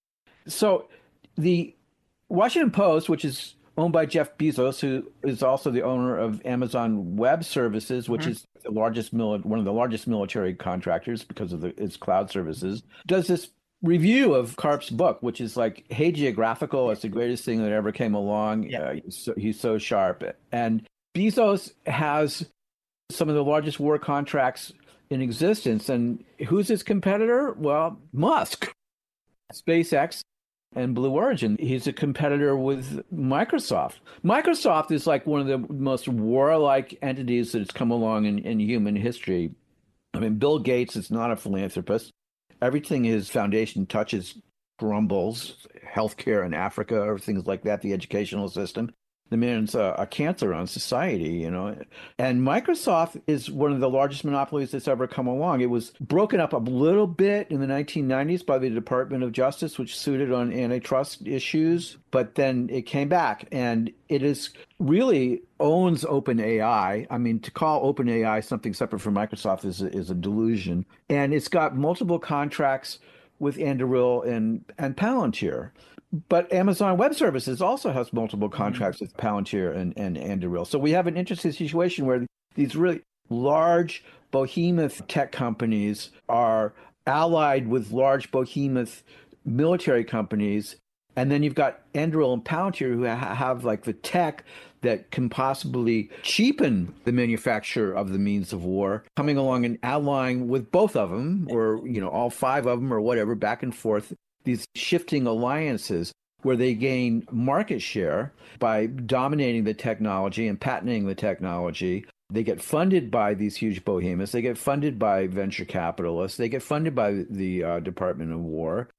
So the Washington Post, which is owned by Jeff Bezos, who is also the owner of Amazon Web Services, which mm-hmm. is the largest mili- one of the largest military contractors because of the, its cloud services, does this review of Karp's book, which is like, hey, geographical, it's the greatest thing that ever came along. Yeah. Uh, he's, so, he's so sharp. And Bezos has some of the largest war contracts in existence. And who's his competitor? Well, Musk, SpaceX, and Blue Origin. He's a competitor with Microsoft. Microsoft is like one of the most warlike entities that has come along in, in human history. I mean, Bill Gates is not a philanthropist. Everything his foundation touches crumbles, healthcare in Africa or things like that, the educational system. The man's a, a cancer on society, you know. And Microsoft is one of the largest monopolies that's ever come along. It was broken up a little bit in the nineteen nineties by the Department of Justice, which sued it on antitrust issues. But then it came back, and it is really owns OpenAI. I mean, to call OpenAI something separate from Microsoft is a, is a delusion. And it's got multiple contracts with Anduril and, and Palantir. But Amazon Web Services also has multiple contracts with Palantir and, and Anduril. So we have an interesting situation where these really large behemoth tech companies are allied with large behemoth military companies. And then you've got Anduril and Palantir who ha- have like the tech that can possibly cheapen the manufacture of the means of war, coming along and allying with both of them, or, you know, all five of them or whatever, back and forth. These shifting alliances where they gain market share by dominating the technology and patenting the technology. They get funded by these huge behemoths. They get funded by venture capitalists. They get funded by the uh, Department of War.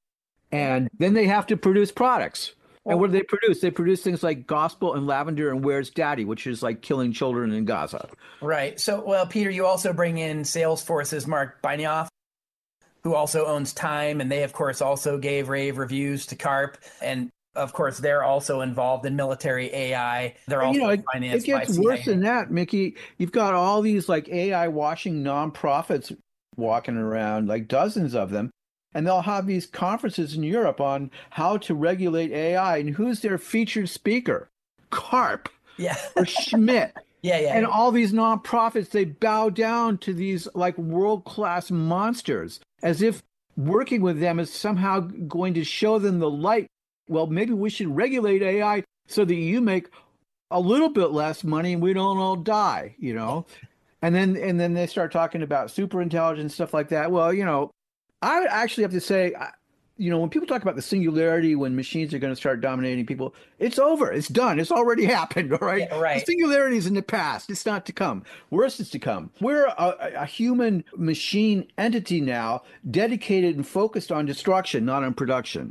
And then they have to produce products. And what do they produce? They produce things like Gospel and Lavender and Where's Daddy, which is like killing children in Gaza. Right. So, well, Peter, you also bring in Salesforce's Mark Benioff, who also owns Time. And they, of course, also gave rave reviews to CARP. And, of course, they're also involved in military A I. They're also you know, it, financed it gets by worse C I A. than that, Mickey. You've got all these like A I washing nonprofits walking around, like dozens of them. And they'll have these conferences in Europe on how to regulate A I. And who's their featured speaker? CARP Yeah. or Schmidt. Yeah, yeah. And all these nonprofits, they bow down to these like world-class monsters as if working with them is somehow going to show them the light. Well, maybe we should regulate A I so that you make a little bit less money and we don't all die, you know? And then and then they start talking about super intelligence, stuff like that. Well, you know, I actually have to say, you know, when people talk about the singularity, when machines are going to start dominating people, it's over. It's done. It's already happened. All right. Yeah, right. The singularity is in the past. It's not to come. Worse is to come. We're a, a human machine entity now, dedicated and focused on destruction, not on production.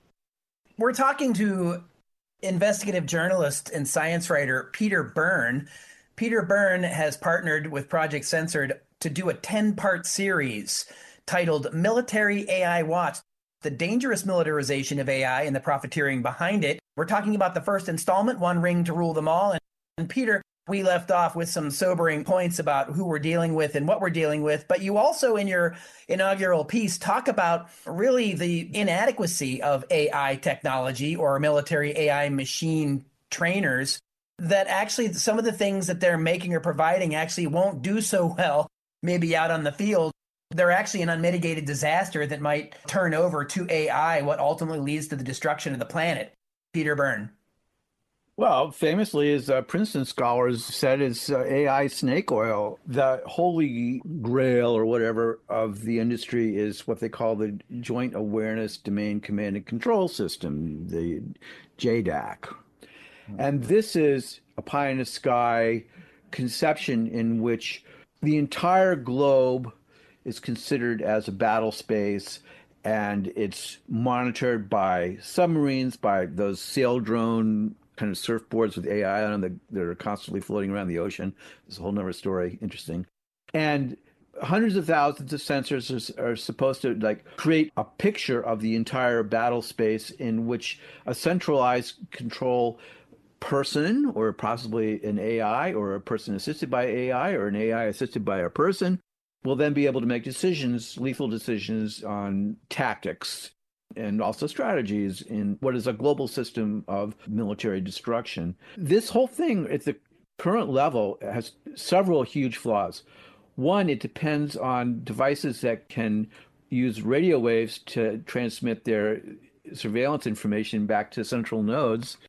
We're talking to investigative journalist and science writer Peter Byrne. Peter Byrne has partnered with Project Censored to do a ten-part series titled Military A I Watch, the dangerous militarization of A I and the profiteering behind it. We're talking about the first installment, One Ring to Rule Them All. And, and Peter, we left off with some sobering points about who we're dealing with and what we're dealing with. But you also, in your inaugural piece, talk about really the inadequacy of A I technology or military A I machine trainers, that actually some of the things that they're making or providing actually won't do so well, maybe out on the field. They're actually an unmitigated disaster that might turn over to A I, what ultimately leads to the destruction of the planet. Peter Byrne. Well, famously, as uh, Princeton scholars said, is uh, A I snake oil. The holy grail or whatever of the industry is what they call the Joint Awareness Domain Command and Control System, the J DAC. And this is a pie in the sky conception in which the entire globe is considered as a battle space, and it's monitored by submarines, by those sail drone kind of surfboards with A I on them that are constantly floating around the ocean. It's a whole nother story. Interesting. And hundreds of thousands of sensors are, are supposed to like create a picture of the entire battle space in which a centralized control person, or possibly an A I, or a person assisted by A I, or an A I assisted by a person, will then be able to make decisions, lethal decisions on tactics and also strategies in what is a global system of military destruction. This whole thing at the current level has several huge flaws. One, it depends on devices that can use radio waves to transmit their surveillance information back to central nodes.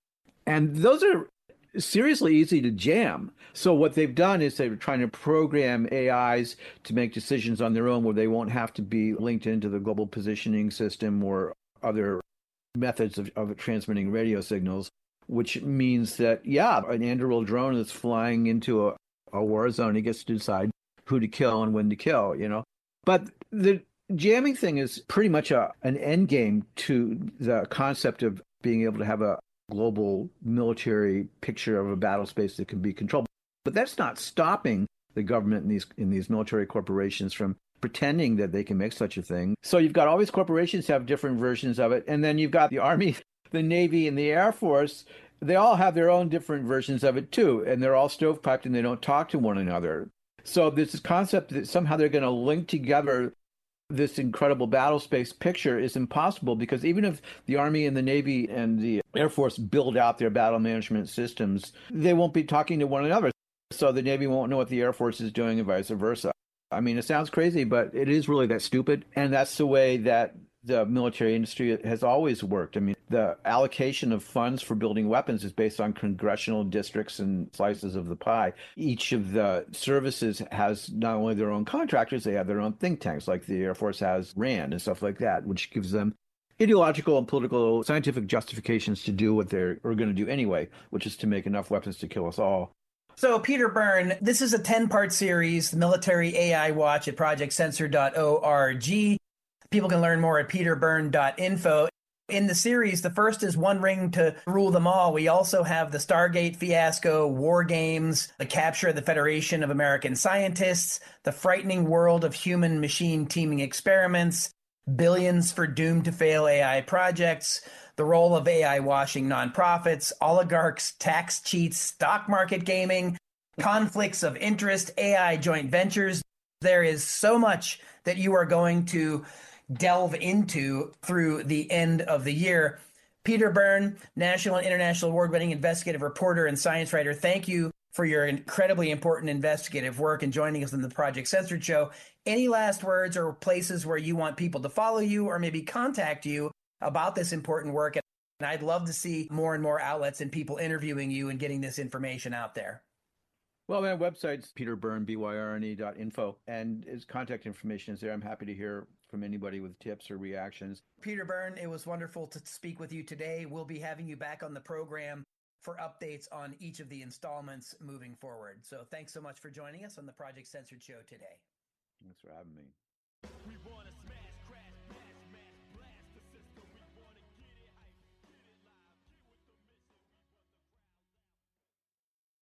And those are seriously easy to jam. So what they've done is they're trying to program A Is to make decisions on their own where they won't have to be linked into the global positioning system or other methods of, of transmitting radio signals, which means that, yeah, an Anduril drone that's flying into a, a war zone, he gets to decide who to kill and when to kill, you know. But the jamming thing is pretty much a, an end game to the concept of being able to have a global military picture of a battle space that can be controlled. But that's not stopping the government in these in these military corporations from pretending that they can make such a thing. So you've got all these corporations have different versions of it. And then you've got the Army, the Navy, and the Air Force. They all have their own different versions of it too. And they're all stovepiped and they don't talk to one another. So there's this concept that somehow they're going to link together this incredible battle space picture is impossible, because even if the Army and the Navy and the Air Force build out their battle management systems, they won't be talking to one another. So the Navy won't know what the Air Force is doing and vice versa. I mean, it sounds crazy, but it is really that stupid. And that's the way that the military industry has always worked. I mean, the allocation of funds for building weapons is based on congressional districts and slices of the pie. Each of the services has not only their own contractors, they have their own think tanks, like the Air Force has RAND and stuff like that, which gives them ideological and political scientific justifications to do what they're going to do anyway, which is to make enough weapons to kill us all. So, Peter Byrne, this is a ten-part series, the Military A I Watch at project censored dot org. People can learn more at peter byrne dot info. In the series, the first is One Ring to Rule Them All. We also have the Stargate fiasco, War Games, the capture of the Federation of American Scientists, the frightening world of human-machine teaming experiments, billions for doomed to fail A I projects, the role of A I washing nonprofits, oligarchs, tax cheats, stock market gaming, conflicts of interest, A I joint ventures. There is so much that you are going to delve into through the end of the year. Peter Byrne, national and international award-winning investigative reporter and science writer, thank you for your incredibly important investigative work and joining us on the Project Censored Show. Any last words or places where you want people to follow you or maybe contact you about this important work? And I'd love to see more and more outlets and people interviewing you and getting this information out there. Well, my website's peter byrne, B Y R N E dot info, and his contact information is there. I'm happy to hear from anybody with tips or reactions. Peter Byrne, it was wonderful to speak with you today. We'll be having you back on the program for updates on each of the installments moving forward. So thanks so much for joining us on the Project Censored Show today. Thanks for having me. We wanna smash, crash,